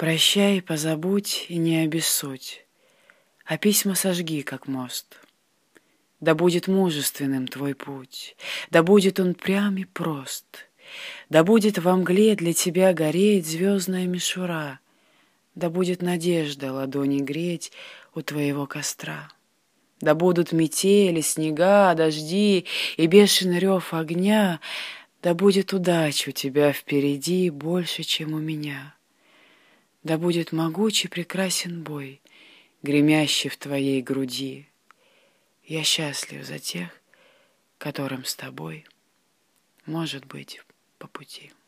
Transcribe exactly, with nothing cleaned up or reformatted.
Прощай, позабудь и не обессудь, а письма сожги, как мост. Да будет мужественным твой путь, да будет он прям и прост, да будет во мгле для тебя гореть звездная мишура, да будет надежда ладони греть у твоего костра. Да будут метели, снега, дожди и бешеный рев огня, да будет удача у тебя впереди больше, чем у меня. Да будет могучий прекрасен бой, гремящий в твоей груди. Я счастлив за тех, которым с тобой может быть по пути.